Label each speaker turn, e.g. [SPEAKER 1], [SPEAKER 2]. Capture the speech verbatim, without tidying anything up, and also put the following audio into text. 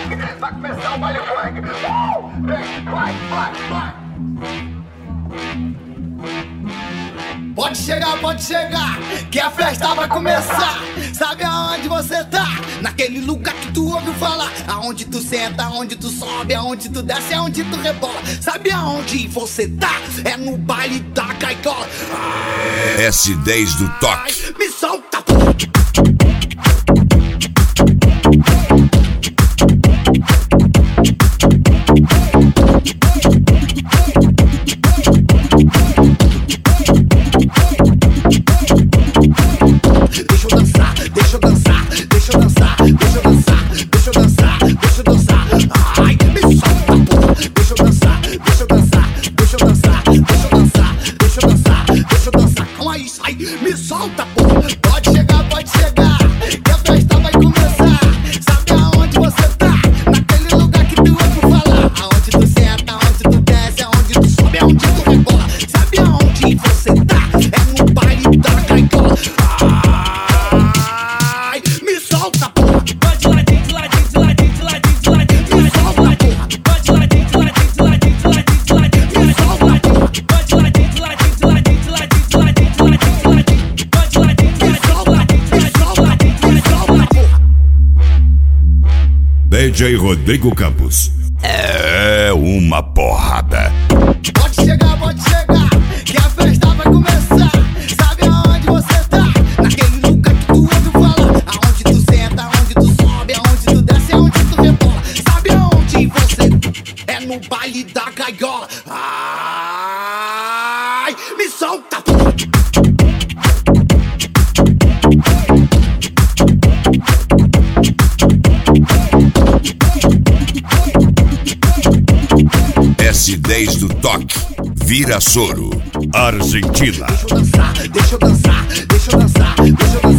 [SPEAKER 1] funk, vai começar o baile funk. Uh! Vem, vai, vai, vai.
[SPEAKER 2] Pode chegar, pode chegar, que a festa vai começar. Sabe aonde você tá? Naquele lugar que tu ouviu falar. Aonde tu senta, aonde tu sobe, aonde tu desce, aonde tu rebola. Sabe aonde você tá? É no baile da gaiola.
[SPEAKER 3] S dez do toque.
[SPEAKER 2] Me solta, Deixa eu dançar, deixa eu dançar, deixa eu dançar, deixa eu dançar, deixa eu dançar, deixa eu dançar. Ai, me solta, porra. Deixa eu dançar, deixa eu dançar, deixa eu dançar, deixa eu dançar, deixa eu dançar, deixa eu dançar. Calma aí, sai, me solta, porra. Pode chegar, pode chegar, que a festa vai começar. Sabe aonde você tá? Naquele lugar que tu ouviu falar. Aonde tu senta, aonde tu desce, aonde tu sobe, aonde tu rebola. Sabe aonde você tá? É no baile da gaiola. Ai, me solta, porra. Pode lá dentro, lá dentro, lá dentro, lá dentro, lá dentro. Me solta, porra. Pode lá dentro, lá dentro, lá dentro, lá dentro, lá dentro. Me solta, porra. Pode lá dentro, lá dentro, lá dentro, lá dentro, lá dentro, lá dentro, lá dentro. Pode lá dentro, lá dentro, lá dentro, me solta, me solta, porra.
[SPEAKER 3] D J Rodrigo Campos. É uma porrada.
[SPEAKER 2] Pode chegar, pode chegar, que a festa vai começar. Sabe aonde você tá? Naquele lugar que tu ouviu falar. Aonde tu senta, aonde tu sobe, aonde tu desce, aonde tu rebola. Sabe aonde você é no baile da gaiola. Ai, me solta, porra.
[SPEAKER 3] S dez do toque. Vira Soro, Argentina.
[SPEAKER 2] Deixa eu dançar, deixa eu dançar, deixa eu dançar, deixa eu dançar.